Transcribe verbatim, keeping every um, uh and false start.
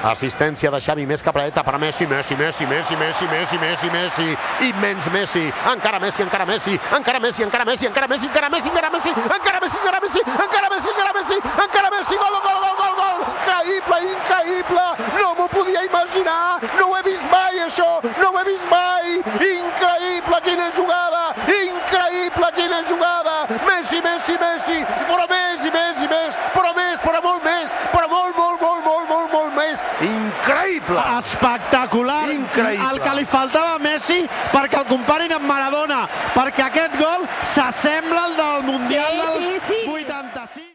Assistència de Xavi, més cap a dreta per Messi, Messi, Messi, Messi, Messi, Messi, Messi, Messi, immens Messi, encara Messi, encara Messi, encara Messi, encara Messi, encara Messi, encara Messi, encara Messi, encara Messi, encara Messi, encara Messi, encara Messi, encara Messi, gol, gol, gol, gol, gol, increïble, increïble, no m'ho podia imaginar, no ho he vist mai això, no ho he vist mai, increïble, quina jugada, increïble, quina jugada, Messi, Messi, Messi, però més i més i més, però més, però molt més, però molt, molt, molt, molt, molt, molt més, increïble! Espectacular! Increïble! El que li faltava a Messi perquè el comparin amb Maradona, perquè aquest gol s'assembla al del Mundial Sí, del sí, sí.